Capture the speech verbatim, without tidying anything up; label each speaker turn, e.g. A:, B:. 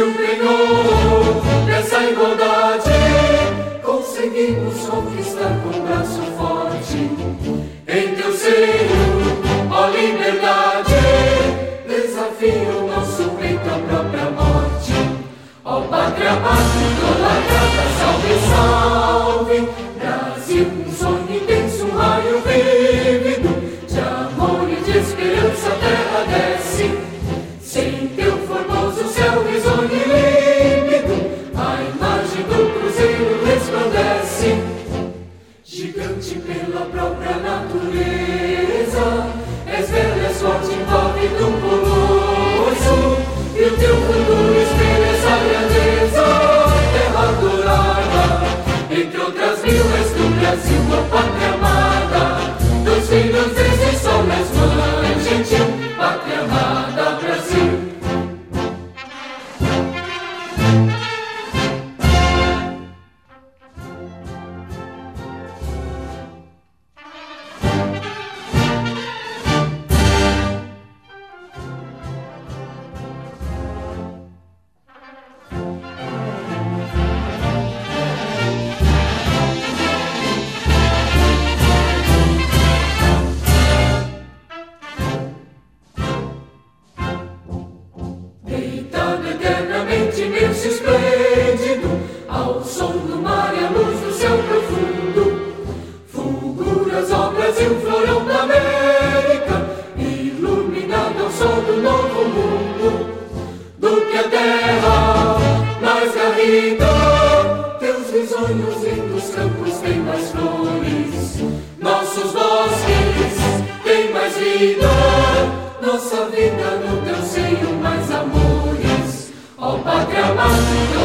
A: empenhou nessa igualdade, conseguimos conquistar com o braço forte. Em teu seio, ó liberdade, desafio o nosso peito à própria morte. Ó pátria amada, idolatrada, salve, salve, Brasil, um sonho intenso, um raio vívido, de amor e de esperança a terra desce. Sem teu formoso céu risonho e límpido, a imagem do cruzeiro resplandece. Gigante pela própria natureza, és bela, és forte, envolve um colosso, e o teu futuro espelha essa grandeza. Terra adorada, entre outras mil és do Brasil, a pátria amada, dos filhos desse sol és mãe gentil, pátria amada, Brasil. Imenso e esplêndido, ao som do mar e à luz do céu profundo, fulguras, ó Brasil, florão da América, iluminado ao sol do novo mundo. Do que a terra mais garrida, teus risonhos lindos campos têm mais flores, nossos bosques têm mais vida, nossa vida no teu seio mais amores. Ó pátria amada,